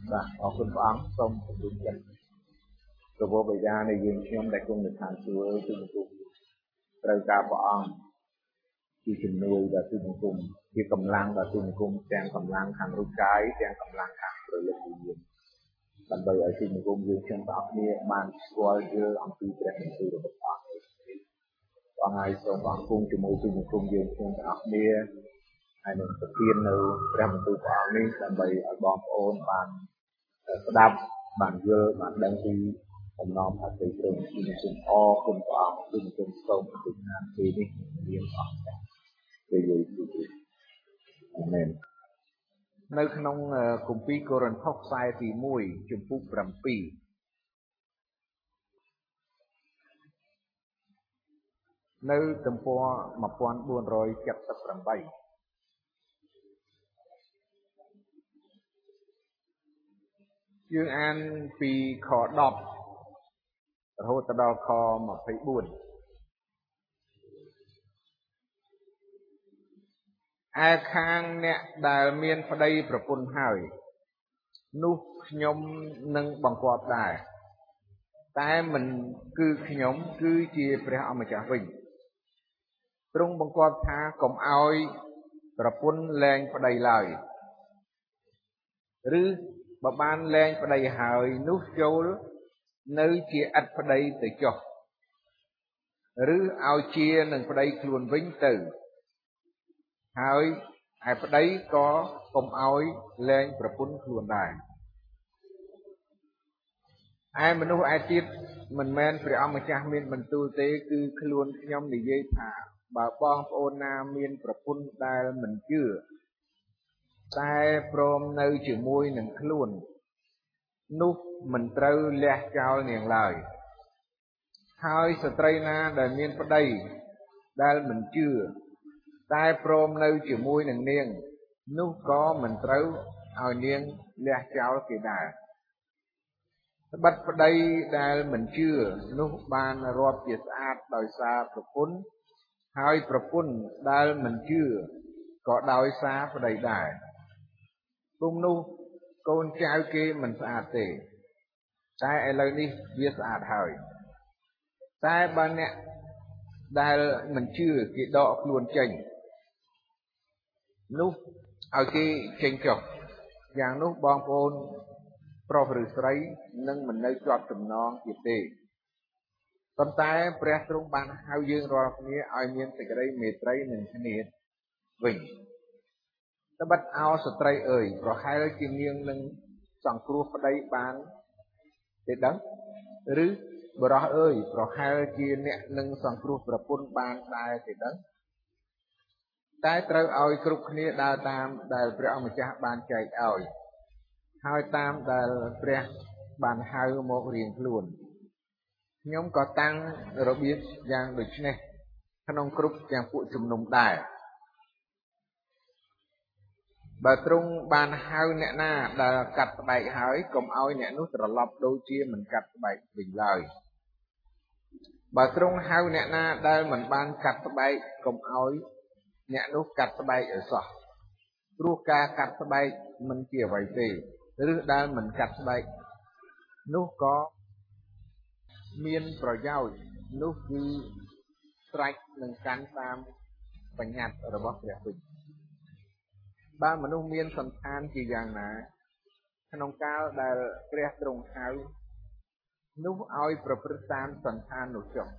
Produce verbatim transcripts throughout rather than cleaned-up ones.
បាទអរគុណព្រះអង្គសូមជម្រាបចិត្តប្រពោបិតានៃយើងខ្ញុំដែលគង់នៅឋានសួគ៌ទូបង្គំត្រូវការព្រះអង្គជាជំនួយដល់ទូបង្គំជាកម្លាំងដល់ទូបង្គំទាំងកម្លាំងខាងរូបកាយទាំងកម្លាំងខាងព្រលឹងវិញ្ញាណដើម្បីឲ្យទូបង្គំយើងខ្ញុំទាំងអស់គ្នាបានស្គាល់យល់អំពីព្រះបន្ទូលរបស់ព្រះអង្គព្រះអង្គហើយសូមព្រះអង្គគង់ជាមួយទូបង្គំយើងខ្ញុំទាំងអស់គ្នាហើយនឹងប្រទាននៅព្រះបន្ទូលព្រះអង្គនេះដើម្បីឲ្យបងប្អូនបានស្ដាប់បានយល់បានដឹងពីអំណរអតិព្រមពីគុណអរគុណព្រះអង្គពីគុណសូមអធិដ្ឋានពេលនេះមានអស់ព្រះយេស៊ូវអាមែននៅក្នុងគម្ពីរកូរិនថូសខ្សែទីមួយជំពូកbảyនៅទំព័រ1478យើងអានពីខដប់រហូតដល់ខ24ឯខាងអ្នកដែលមានប្តីប្រពន្ធហើយនោះខ្ញុំនឹងបង្គាប់ដែរតែមិនគឺខ្ញុំគឺជាព្រះអម្ចាស់វិញទ្រង់បង្គាប់ថាកុំឲ្យប្រពន្ធលែងប្តីឡើយឬបើបានលែងប្តីហើយនោះចូលនៅជាឥតប្តីទៅចុះឬឲ្យជានឹងប្តីខ្លួនវិញទៅហើយឯប្តីក៏កុំឲ្យលែងប្រពន្ធខ្លួនដែរឯមនុស្សឯទៀតមិនមែនព្រះអម្ចាស់មានបន្ទូលទេគឺខ្លួនខ្ញុំនិយាយថាបើបងប្អូនណាមានប្រពន្ធដែលមិនជឿតែព្រមនៅជាមួយនឹងខ្លួននោះមិនត្រូវលះចោលនាងឡើយហើយស្ត្រីណាដែលមានប្តីដែលមិនជឿតែព្រមនៅជាមួយនឹងនាងនោះក៏មិនត្រូវឲ្យនាងលះចោលគេដែរត្បិតប្តីដែលមិនជឿនោះបានរាប់ជាស្អាតដោយសារប្រពន្ធហើយប្រពន្ធដែលមិនជឿក៏ដោយសារប្តីដែរពុំនោះកូនចៅគេមិនស្អាតទេតែឥឡូវនេះវាស្អាតហើយតែបើអ្នកដែលមិនជឿគេដកខ្លួនចេញនោះឲ្យគេចេញចុះយ៉ាងនោះបងប្អូនប្រុសឬស្រីនឹងមិននៅជាប់ចំណងទៀតទេប៉ុន្តែព្រះទ្រង់បានហៅយើងរាល់គ្នាឲ្យមានសេចក្តីមេត្រីនឹងគ្នាវិញត្បិតអោស្ត្រីអើយប្រហែលជានាងនឹងសង្គ្រោះប្តីបានទេដឹងឬបុរសអើយប្រហែលជាអ្នកនឹងសង្គ្រោះប្រពន្ធបានដែរទេដឹងតែត្រូវឲ្យគ្រប់គ្នាដើរតាមដែលព្រះអម្ចាស់បានចែកឲ្យហើយតាមដែលព្រះបានហៅមករៀងខ្លួនខ្ញុំក៏តាំងរបៀបយ៉ាងដូចនេះក្នុងគ្រប់ទាំងពួកជំនុំដែរបើទ្រង់បានហៅអ្នកណាដែលកាត់ស្បែកហើយកុំឲ្យអ្នកនោះត្រឡប់ដូចជាមិនកាត់ស្បែកវិញឡើយបើទ្រង់ហៅអ្នកណាដែលមិនបានកាត់ស្បែកកុំឲ្យអ្នកនោះកាត់ស្បែកឲ្យសោះព្រោះការកាត់ស្បែកមិនជាអ្វីទេឬដែលមិនកាត់ស្បែកនោះក៏មានប្រយោជន៍នោះគឺស្រេចនឹងកាន់តាមបញ្ញត្តិរបស់ព្រះវិញបើមនុស្សមានសន្តានជាយ៉ាងណាក្នុងកាលដែលព្រះទ្រង់ហៅនោះឲ្យប្រព្រឹត្តតាមសន្តាននោះចុះ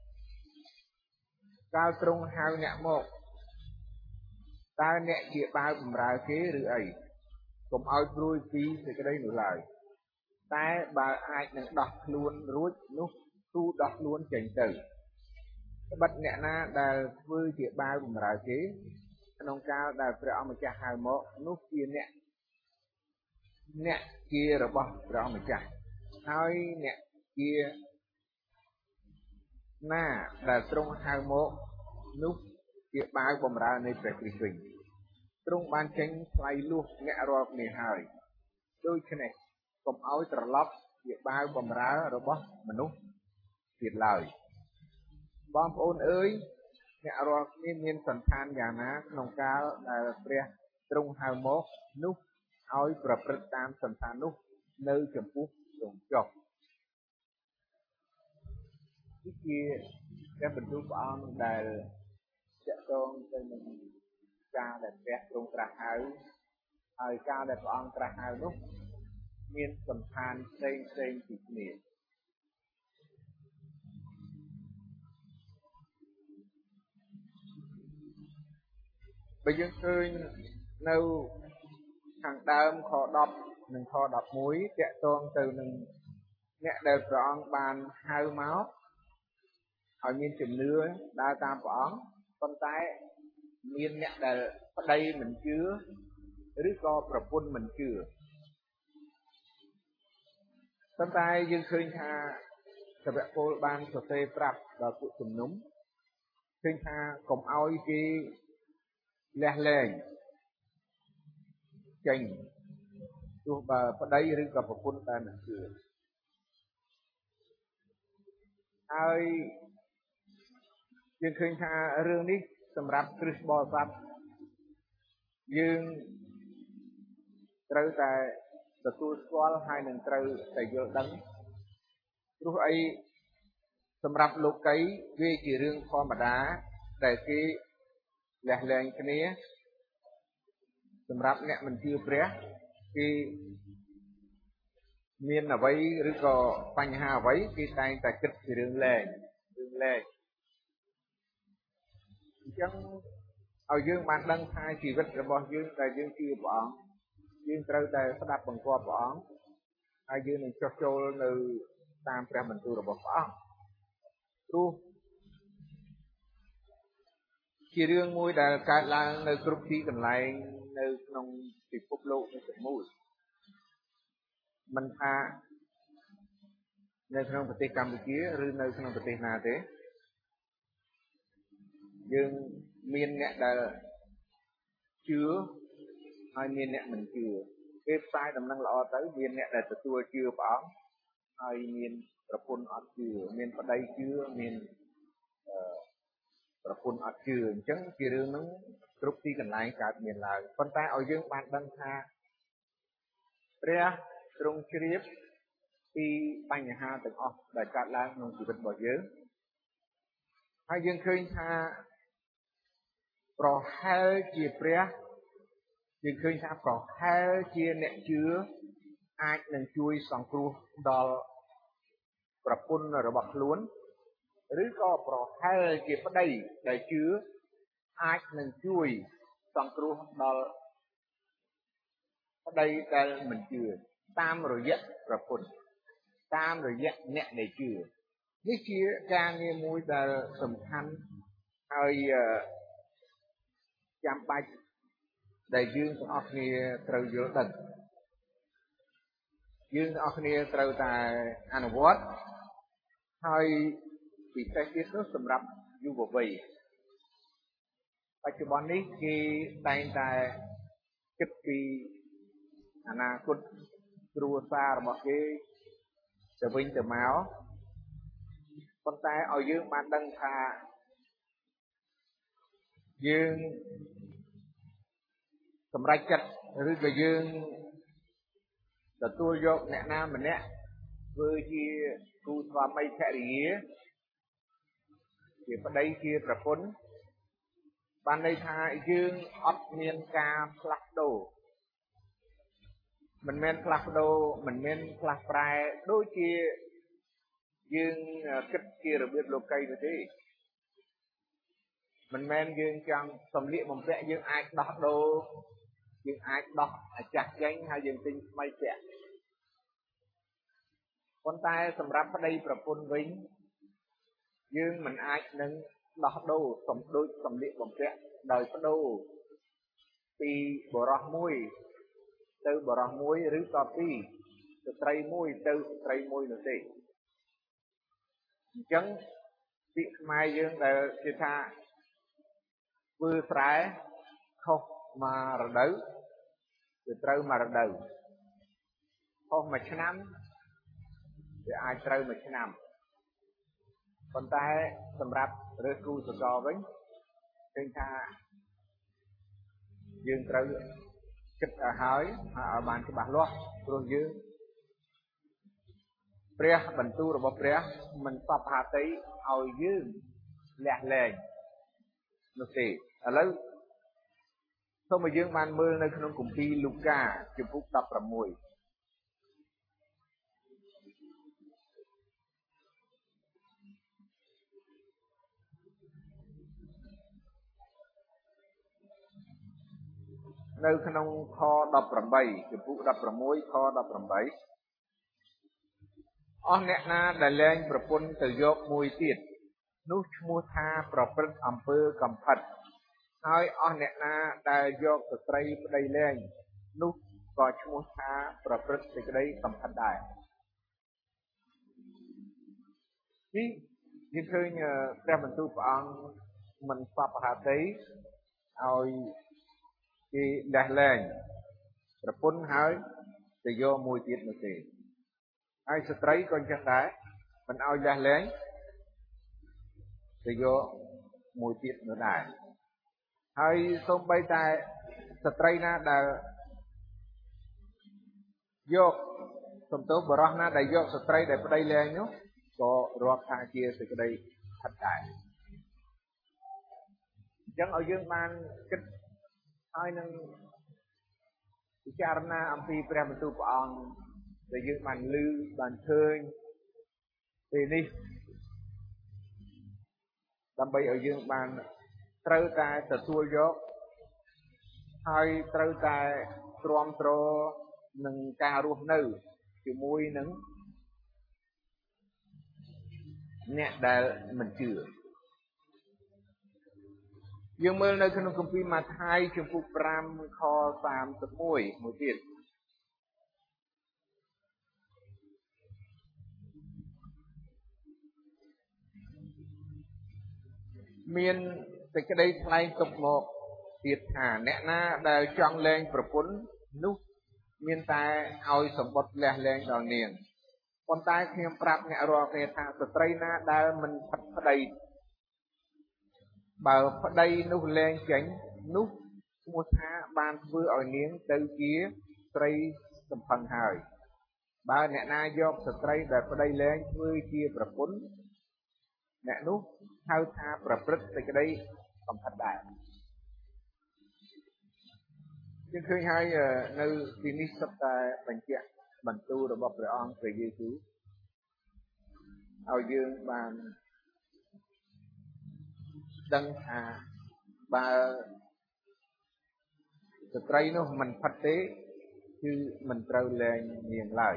កាលទ្រង់ហៅអ្នកមកតើអ្នកជាបាវបម្រើគេឬអីកុំឲ្យព្រួយពីសេចក្តីនោះឡើយតែបើអាចនឹងដោះខ្លួនរួចនោះទូដោះខ្លួនចេញទៅត្បិតអ្នកណាដែលធ្វើជាបាវបម្រើគេក្នុងកាលដែលព្រះអម្ចាស់ហៅមកនោះជាអ្នកអ្នកជារបស់ព្រះអម្ចាស់ហើយអ្នកជាណាដែលទ្រង់ហៅមកនោះជាបាវបម្រើនៃព្រះគ្រីស្ទវិញទ្រង់បានចេញថ្លៃលួសអ្នករាល់គ្នាហើយដូច្នេះកុំឲ្យត្រឡប់ជាបាវបម្រើរបស់មនុស្សទៀតឡើយបងប្អូនអើយអ្នករាល់គ្នាមានសន្តានយ៉ាងណាក្នុងកាលដែលព្រះទ្រង់ហៅមកនោះឲ្យប្រព្រឹត្តតាមសន្តាននោះនៅចំពោះទ្រង់ចុះនេះជាការបន្ទូលព្រះអង្គដែលតាក់ទងទៅនឹងការដែលព្រះទ្រង់ត្រាស់ហៅហើយការដែលព្រះអង្គត្រាស់ហៅនោះមានសំខាន់ផ្សេងផ្សេងពីគ្នាបើយើងឃើញនៅខាងដើមខដប់និងខដប់មួយតាក់ទងទៅនឹងអ្នកដែលព្រះអង្គបានហៅមកឲ្យមានជំនឿដើរតាមព្រះអង្គប៉ុន្តែមានអ្នកដែលប្តីមិនជឿឬក៏ប្រពន្ធមិនជឿប៉ុន្តែយើងឃើញថាសាវកពលបានសរសេរប្រាប់ដល់ពួកជំនុំឃើញថាកុំឲ្យគេលះលែងចេញទោះបើប្តីឬក៏ប្រពន្ធតែមិនជឿហើយយើងឃើញថារឿងនេះសម្រាប់គ្រិស្តបរិស័ទយើងត្រូវតែទទួលស្គាល់ហើយនឹងត្រូវតែយល់ដឹងព្រោះអីសម្រាប់លោកីវាជារឿងធម្មតាដែលគេលះលែងគ្នាសម្រាប់អ្នកមិនជឿព្រះគេមានអ្វីឬក៏បញ្ហាអ្វីគេតែងតែគិតពីរឿងលែងរឿងលែងអញ្ចឹងឲ្យយើងបានដឹងថាជីវិតរបស់យើងដែលយើងជឿព្រះអង្គយើងត្រូវតែស្ដាប់បង្គាប់ព្រះអង្គហើយយើងនឹងចុះចូលនៅតាមព្រះបន្ទូលរបស់ព្រះអង្គព្រោះជារឿងមួយដែលកើតឡើងនៅគ្រប់ទីកន្លែងនៅក្នុងពិភពលោកនេះទាំងមូលមិនថានៅក្នុងប្រទេសកម្ពុជាឬនៅក្នុងប្រទេសណាទេយើងមានអ្នកដែលជឿហើយមានអ្នកមិនជឿគេផ្សាយដំណឹងល្អទៅមានអ្នកដែលទទួលជឿព្រះអង្គហើយមានប្រពន្ធអត់ជឿមានប្តីជឿមានប្រពន្ធអត់ជឿអញ្ចឹងជារឿងហ្នឹងគ្រប់ទីកន្លែងកើតមានឡើងប៉ុន្តែឲ្យយើងបានដឹងថាព្រះទ្រង់ជ្រាបពីបញ្ហាទាំងអស់ដែលកើតឡើងក្នុងជីវិតរបស់យើងហើយយើងឃើញថាប្រហែលជាព្រះយើងឃើញថាប្រហែលជាអ្នកជឿអាចនឹងជួយសង្គ្រោះដល់ប្រពន្ធរបស់ខ្លួនឬក៏ប្រហែលជាប្តីដែលជឿអាចនឹងជួយសង្គ្រោះដល់ប្តីដែលមិនជឿតាមរយៈប្រពន្ធតាមរយៈអ្នកដែលជឿនេះជាការងារមួយដែលសំខាន់ហើយចាំបាច់ដែលយើងទាំងអស់គ្នាត្រូវយល់ដឹងយើងទាំងអស់គ្នាត្រូវតែអនុវត្តហើយពិសេសទៀតនោះសម្រាប់យុវវ័យបច្ចុប្បន្ននេះគេតែងតែគិតពីអនាគតគ្រួសាររបស់គេទៅវិញទៅមកប៉ុន្តែឲ្យយើងបានដឹងថាយើងសម្រេចចិត្តឬក៏យើងទទួលយកអ្នកណាម្នាក់ធ្វើជាគូស្វាមីភរិយាជាប្តីជាប្រពន្ធបានន័យថាយើងអត់មានការផ្លាស់ប្ដូរមិនមែនផ្លាស់ប្ដូរមិនមែនផ្លាស់ប្រែដូចជាយើងគិតជារបៀបលោកីនោះទេមិនមែនយើងចង់សម្លៀកបំពាក់យើងអាចដោះដូរយើងអាចដោះអាចាស់ចេញហើយយើងទិញថ្មីពាក់ប៉ុន្តែសម្រាប់ប្តីប្រពន្ធវិញយើងមិនអាចនឹងដោះដូរសំដូចសម្លៀកបំពាក់ដោយបដូរពីបរោះមួយទៅបរោះមួយឬក៏ពីស្ត្រីមួយទៅស្ត្រីមួយនោះទេអញ្ចឹងពាក្យខ្មែរយើងដែលគេថាធ្វើស្រែខុសមករដូវវាត្រូវមករដូវខុសមួយឆ្នាំវាអាចត្រូវមួយឆ្នាំប៉ុន្តែសម្រាប់រើសគូសកលវិញឃើញថាយើងត្រូវគិតឲ្យហើយឲ្យបានច្បាស់លាស់ព្រោះយើងព្រះបន្ទូលរបស់ព្រះមិនសពហាតីឲ្យយើងលះលែងនោះទេឥឡូវសូមឲ្យយើងបានមើលនៅក្នុងគម្ពីរលូកាជំពូកដប់ប្រាំមួយនៅក្នុងខដប់ប្រាំបីជំពូកដប់ប្រាំមួយខដប់ប្រាំបីអស់អ្នកណាដែលលែងប្រពន្ធទៅយកមួយទៀតនោះឈ្មោះថាប្រព្រឹត្តអំពើកំផិតហើយអស់អ្នកណាដែលយកស្ត្រីប្តីលែងនោះក៏ឈ្មោះថាប្រព្រឹត្តសេចក្តីកំផិតដែរនេះយើងឃើញព្រះបន្ទូលព្រះអង្គមិនសពហាតីឲ្យគេលះលែងប្រពន្ធហើយទៅយកមួយទៀតនោះទេហើយស្ត្រីក៏អញ្ចឹងដែរមិនឲ្យលះលែងទៅយកមួយទៀតនោះដែរហើយសូម្បីតែស្ត្រីណាដែលយកសំទោសបរិសុទ្ធណាដែលយកស្ត្រីដែលប្តីលែងនោះក៏រាប់ថាជាសេចក្តីផិតដែរអញ្ចឹងឲ្យយើងបានគិតហើយនឹងពិចារណាអំពីព្រះបន្ទូលព្រះអង្គដែលយើងបានឮបានឃើញពេលនេះដើម្បីឲ្យយើងបានត្រូវតែទទួលយកហើយត្រូវតែទ្រាំទ្រនឹងការរស់នៅជាមួយនឹងអ្នកដែលមិនជឿយើងមើលនៅក្នុងគម្ពីរម៉ាថាយជំពូកប្រាំខសាមសិបមួយមួយទៀតមានសេចក្តីថ្លែងទុកមកទៀតថាអ្នកណាដែលចង់លែងប្រពន្ធនោះមានតែឲ្យសម្បត្តិលះលែងដល់នាងប៉ុន្តែខ្ញុំប្រាប់អ្នករាល់គ្នាថាស្ត្រីណាដែលមិនផិតប្តីបើប្តីនោះលែងចេញនោះឈ្មោះថាបានធ្វើឲ្យនាងទៅជាស្រីសំផឹងហើយបើអ្នកណាយកស្ត្រីដែលប្តីលែងធ្វើជាប្រពន្ធអ្នកនោះហៅថាប្រព្រឹត្តសេចក្តីកំផិតដែរយើងឃើញហើយនៅទីនេះសុទ្ធតែបញ្ជាក់បន្ទូលរបស់ព្រះអង្គព្រះយេស៊ូវឲ្យយើងបានដឹងថាបើស្ត្រីនោះមិនផិតទេគឺមិនត្រូវលែងនាងឡើយ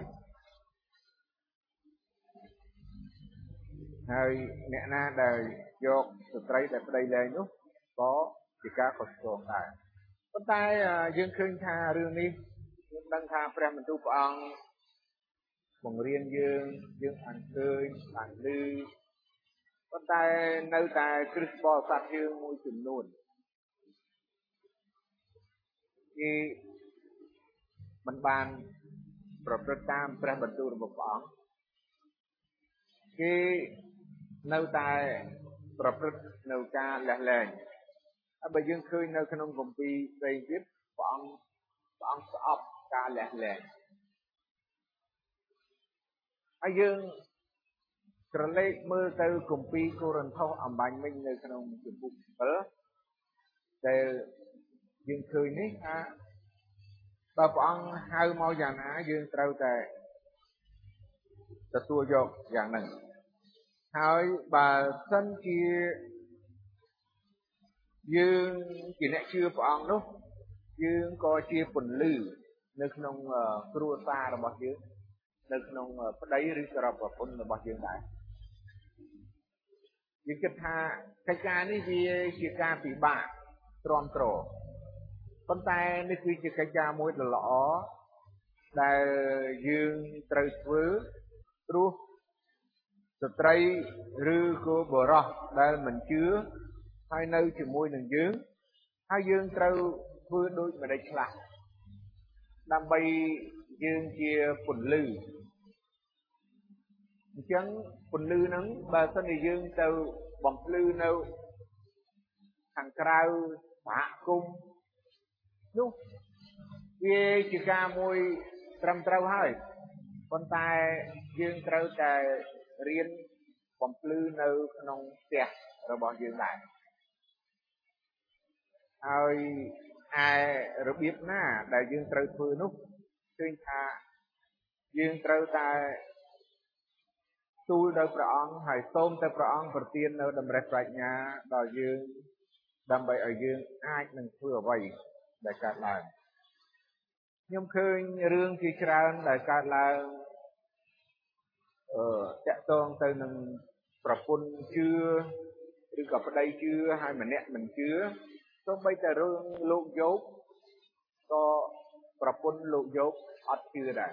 ហើយអ្នកណាដែលយកស្ត្រីដែលប្តីលែងនោះក៏ជាការខុសឆ្គងដែរប៉ុន្តែយើងឃើញថារឿងនេះយើងដឹងថាព្រះបន្ទូលព្រះអង្គបង្រៀនយើងយើងបានឃើញបានឮប៉ុន្តែនៅតែគ្រិស្តបរិស័ទយើងមួយចំនួនគេមិនបានប្រព្រឹត្តតាមព្រះបន្ទូលរបស់ព្រះអង្គគេនៅតែប្រព្រឹត្តនៅការលះលែងហើយបើយើងឃើញនៅក្នុងគម្ពីរផ្សេងទៀតព្រះអង្គព្រះអង្គស្អប់ការលះលែងហើយយើងក្រឡេកមើលទៅគម្ពីរកូរិនថូសអំបញ្ញមិញនៅក្នុងជំពូកbảyដែលយើងឃើញនេះថាបើព្រះអង្គហៅមកយ៉ាងណាយើងត្រូវតែទទួលយកយ៉ាងហ្នឹងហើយបើសិនជាយើងជាអ្នកជឿព្រះអង្គនោះយើងក៏ជាពន្លឺនៅក្នុងគ្រួសាររបស់យើងនៅក្នុងប្តីឬក៏ប្រពន្ធរបស់យើងដែរយើងគិតថាកិច្ចការនេះវាជាការពិបាកទ្រាំទ្រប៉ុន្តែនេះគឺជាកិច្ចការមួយដ៏ល្អដែលយើងត្រូវធ្វើព្រោះស្ត្រីឬក៏បុរសដែលមិនជឿហើយនៅជាមួយនឹងយើងហើយយើងត្រូវធ្វើដូចម្តេចខ្លះដើម្បីយើងជាពន្លឺអញ្ចឹងពន្លឺហ្នឹងបើសិនជាយើងទៅបំភ្លឺនៅខាងក្រៅសហគមន៍នោះវាវាជាការមួយត្រឹមត្រូវហើយប៉ុន្តែយើងត្រូវតែរៀនបំភ្លឺនៅក្នុងផ្ទះរបស់យើងដែរហើយឯរបៀបណាដែលយើងត្រូវធ្វើនោះឃើញថាយើងត្រូវតែទូលដល់ព្រះអង្គហើយសូមទៅព្រះអង្គប្រទាននៅតម្រេះប្រាជ្ញាដល់យើងដើម្បីឲ្យយើងអាចនឹងធ្វើអ្វីដែលកើតឡើងខ្ញុំឃើញរឿងជាច្រើនដែលកើតឡើងអឺតាក់ទងទៅនឹងប្រពន្ធជឿឬក៏ប្តីជឿហើយម្នាក់មិនជឿសូម្បីតែរឿងលោកយោបក៏ប្រពន្ធលោកយោបអត់ជឿដែរ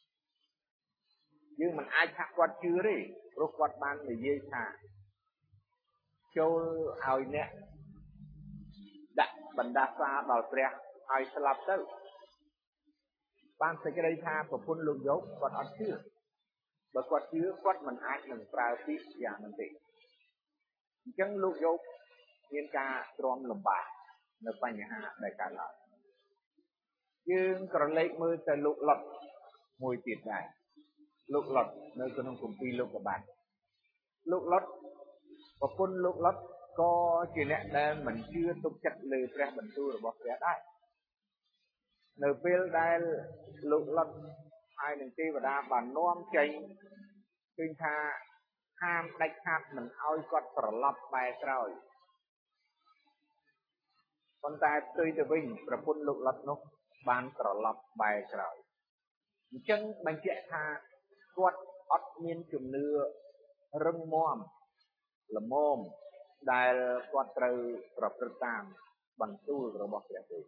យើងមិនអាចថាគាត់ជឿទេព្រោះគាត់បាននិយាយថាចូលឲ្យអ្នកដាក់បណ្ដាសាដល់ព្រះឲ្យស្លាប់ទៅបានសេចក្តីថាប្រពន្ធលោកយោបគាត់អត់ជឿបើគាត់ជឿគាត់មិនអាចនឹងប្រើពាក្យយ៉ាងនោះទេអញ្ចឹងលោកយោបមានការទ្រាំលំបាកនៅបញ្ហាដែលកើតឡើងយើងក្រឡេកមើលទៅលោកលុតមួយទៀតដែរលោកលុតនៅក្នុងគម្ពីរលោកុបាទលោកលុតប្រពន្ធលោកលុតក៏ជាអ្នកដែលមិនជឿទុកចិត្តលើព្រះបន្ទូលរបស់ព្រះដែរនៅពេលដែលលោកលុតហើយនឹងទេវតាបាននាំចេញឃើញថាហាមដាច់ខាតមិនឲ្យគាត់ត្រឡប់បែរក្រោយប៉ុន្តែផ្ទុយទៅវិញប្រពន្ធលោកលុតនោះបានត្រឡប់បែរក្រោយអញ្ចឹងបញ្ជាក់ថាគាត់អត់មានជំនឿរឹងមាំល្មមដែលគាត់ត្រូវប្រព្រឹត្តតាមបន្ទូលរបស់ព្រះទេ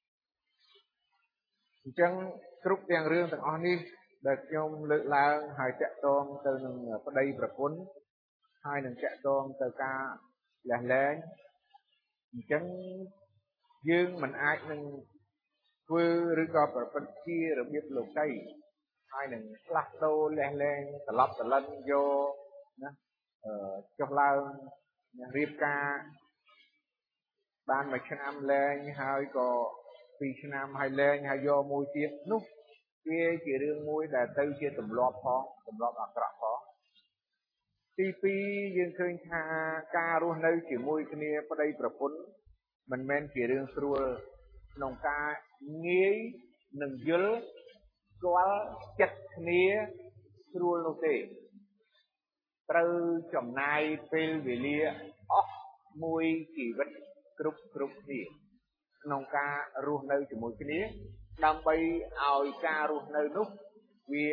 អញ្ចឹងគ្រប់ទាំងរឿងទាំងអស់នេះដែលខ្ញុំលើកឡើងហើយតាក់ទងទៅនឹងប្តីប្រពន្ធហើយនឹងតាក់ទងទៅការលះលែងអញ្ចឹងយើងមិនអាចនឹងធ្វើឬក៏ប្រព្រឹត្តជារបៀបលោកីហើយនឹងផ្លាស់ប្ដូរលះលែងត្រឡប់ត្រឡិនយកណាអឺចុះឡើងរៀបការបានមួយឆ្នាំលែងហើយក៏ពីរឆ្នាំហើយលែងហើយយកមួយទៀតនោះវាជារឿងមួយដែលទៅជាទម្លាប់ផងទម្លាប់អាក្រក់ផងទីពីរយើងឃើញថាការរស់នៅជាមួយគ្នាប្តីប្រពន្ធមិនមែនជារឿងស្រួលក្នុងការងាយនឹងយល់ស្គាល់ចិត្តគ្នាស្រួលនោះទេត្រូវចំណាយពេលវេលាអស់មួយជីវិតគ្រប់គ្រប់គ្នាក្នុងការរស់នៅជាមួយគ្នាដើម្បីឲ្យការរស់នៅនោះវា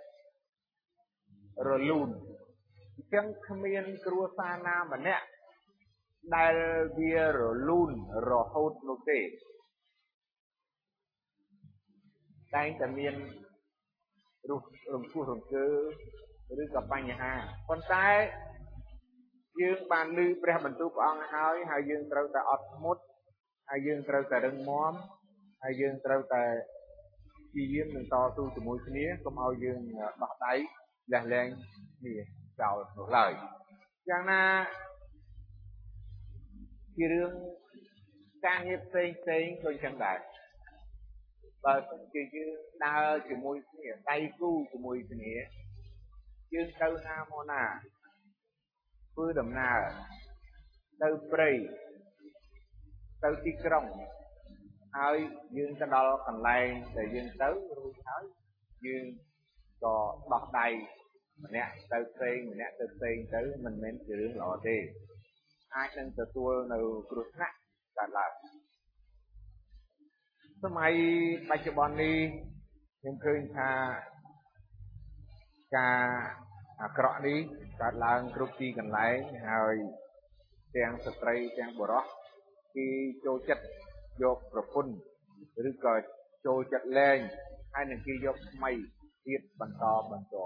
រលូនអញ្ចឹងគ្មានគ្រួសារណាម្នាក់ដែលវារលូនរហូតនោះទេតែងតែមានរង្គោះរង្គើឬក៏បញ្ហាប៉ុន្តែយើងបានឮព្រះបន្ទូលព្រះអង្គហើយហើយយើងត្រូវតែអត់ធ្មត់ហើយយើងត្រូវតែរឹងមាំហើយយើងត្រូវតែព្យាយាមនឹងតស៊ូជាមួយគ្នាកុំឲ្យយើងដោះដៃលះលែងគ្នាចោលនោះឡើយយ៉ាងណាជារឿងការងារផ្សេងផ្សេងដូចចឹងដែរបើសិនជាយើងដើរជាមួយគ្នាដៃគូជាមួយគ្នាយើងទៅណាមកណាធ្វើដំណើរទៅព្រៃទៅទីក្រុងហើយយើងទៅដល់កន្លែងដែលយើងទៅរួចហើយយើងក៏ដោះដៃម្នាក់ទៅផ្សេងម្នាក់ទៅផ្សេងទៅមិនមែនជារឿងល្អទេអាចនឹងទទួលនៅគ្រោះថ្នាក់កើតឡើងសម័យបច្ចុប្បន្ននេះខ្ញុំឃើញថាការអាក្រក់នេះកើតឡើងគ្រប់ទីកន្លែងហើយទាំងស្ត្រីទាំងបុរសគេចូលចិត្តយកប្រពន្ធឬក៏ចូលចិត្តលែងហើយនឹងគេយកថ្មីទៀតបន្តបន្ត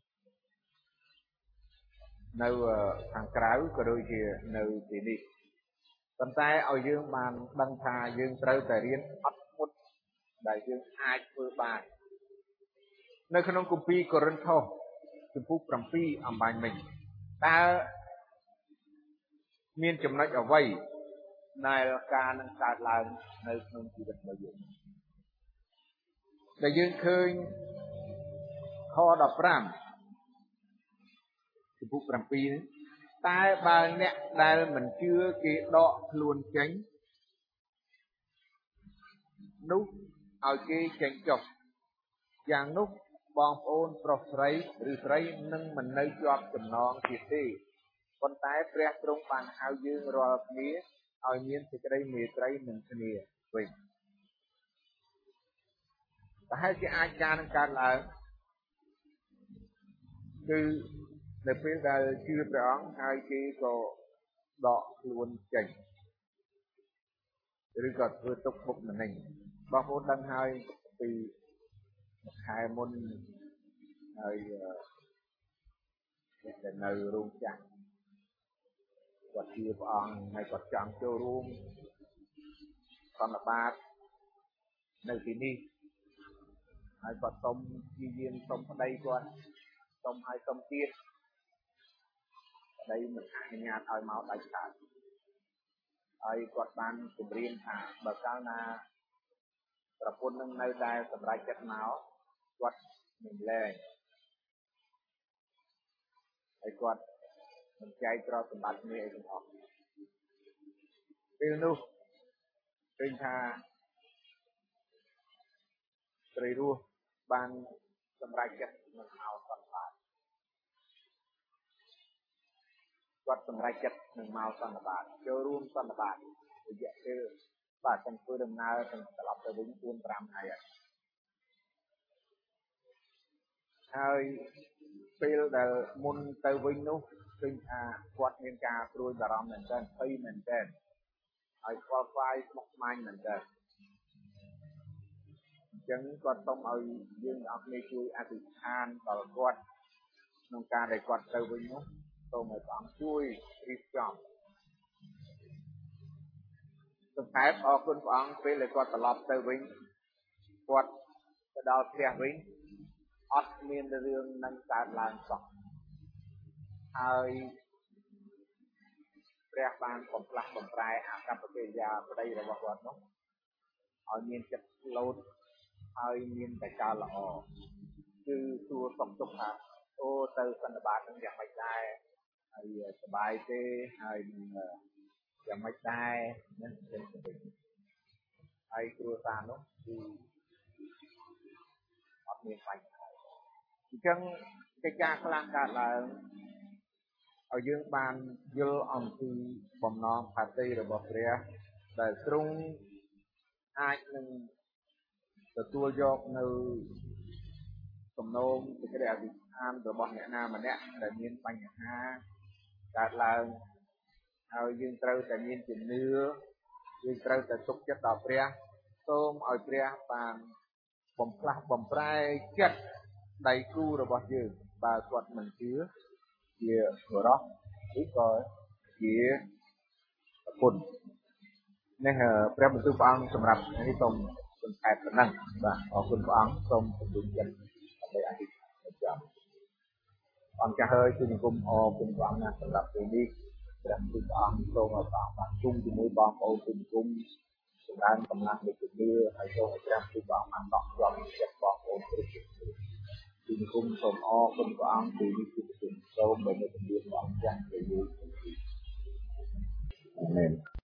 នៅខាងក្រៅក៏ដូចជានៅទីនេះប៉ុន្តែឲ្យយើងបានដឹងថាយើងត្រូវតែរៀនអត់ធ្មត់ដែលយើងអាចធ្វើបាននៅក្នុងគម្ពីរកូរិនថូសជំពូក7អំបញ្ញមិញតើមានចំណុចអ្វីដែលការនឹងកើតឡើងនៅក្នុងជីវិតរបស់យើងដែលយើងឃើញខដប់ប្រាំជំពូកប្រាំពីរតែបើអ្នកដែលមិនជឿគេដកខ្លួនចេញនោះឲ្យគេចេញចុះយ៉ាងនោះបងប្អូនប្រុសស្រីឬស្រីនឹងមិននៅជាប់ចំណងទៀតទេប៉ុន្តែព្រះទ្រង់បានហៅយើងរាល់គ្នាឲ្យមានសេចក្តីមេត្រីនឹងគ្នាវិញប្រហែលជាអាចការនឹងកើតឡើងគឺនៅពេលដែលជឿព្រះអង្គហើយគេក៏ដកខ្លួនចេញឬក៏ធ្វើទុកបុកម្នេញបងប្អូនដឹងហើយពីខែមុនហើយអ្នកដែលនៅរោងចក្រគាត់ជឿព្រះអង្គហើយគាត់ចង់ចូលរួមសន្និបាតនៅទីនេះហើយគាត់សុំព្យាយាមសុំប្តីគាត់សុំឲ្យសុំទៀតប្តីមិនអនុញ្ញាតឲ្យមកដាច់ខាតហើយគាត់បានគម្រាមថាបើកាលណាប្រពន្ធនឹងនៅតែសម្រេចចិត្តមកគាត់នឹងលែងហើយគាត់មិនចែកទ្រព្យសម្បត្តិគ្នាអីទាំងអស់ពេលនោះឃើញថាស្រីរស់បានសម្រេចចិត្តនឹងមកសន្និបាតគាត់សម្រេចចិត្តនឹងមកសន្និបាតចូលរួមសន្និបាតរយៈពេលបាទទាំងធ្វើដំណើរទាំងត្រឡប់ទៅវិញbốn nămថ្ងៃហើយពេលដែលមុនទៅវិញនោះឃើញថាគាត់មានការព្រួយបារម្ភមែនទែនភ័យមែនទែនហើយខ្វល់ខ្វាយស្មុគស្មាញមែនទែនអញ្ចឹងគាត់សូមឲ្យយើងទាំងអស់គ្នាជួយអធិដ្ឋានដល់គាត់ក្នុងការដែលគាត់ទៅវិញនោះសូមឲ្យព្រះអង្គជួយរៀបចំសង្ខេបអរគុណព្រះអង្គពេលដែលគាត់ត្រឡប់ទៅវិញគាត់ទៅដល់ផ្ទះវិញអត់មានរឿងនឹងកើតឡើងសោះហើយព្រះបានបំផ្លាស់បំប្រែអាកប្បកិរិយាប្តីរបស់គាត់នោះឲ្យមានចិត្តលោតហើយមានតែការល្អគឺសួរសុខទុក្ខថាអូទៅសន្និបាតនឹងយ៉ាងម៉េចដែរហើយសប្បាយទេហើយយ៉ាងម៉េចដែរនឹងទៅទៅហើយគ្រួសារនោះគឺអត់មានបញ្ហាអញ្ចឹងកិច្ចការខ្លះកើតឡើងឲ្យយើងបានយល់អំពីបំណងផាតីរបស់ព្រះដែលទ្រង់អាចនឹងទទួលយកនៅសំណូមសេចក្តីអធិដ្ឋានរបស់អ្នកណាម្នាក់ដែលមានបញ្ហាកើតឡើងហើយយើងត្រូវតែមានជំនឿយើងត្រូវតែទុកចិត្តដល់ព្រះសូមឲ្យព្រះបានបំផ្លាស់បំប្រែចិត្តដៃគូរបស់យើងបើគាត់មិនជឿជាបរិសុទ្ធឬក៏ជាប្រពន្ធនេះព្រះបន្ទូលព្រះអង្គសម្រាប់នេះសូមសង្ខេបប៉ុណ្ណឹងបាទអរគុណព្រះអង្គសូមពន្យល់ចិត្តដើម្បីអធិដ្ឋានចាំអង្គចាស់ហើយគឺគុំអរគុណព្រះអង្គណាស់សម្រាប់ពេលនេះព្រះបន្ទូលព្រះអង្គសូមឲ្យព្រះអង្គបានជុំជាមួយបងប្អូនគុំគុំសម្រាប់កម្លាំងនៃជំនឿហើយសូមឲ្យព្រះបន្ទូលព្រះអង្គបានដកជាប់ចិត្តបងប្អូនគ្រប់គ្នាគឺគុំសូមអរគុណព្រះអង្គពីនេះគឺសូមបើនៅជំនឿព្រះអង្គចាស់ទៅយូរអាមែន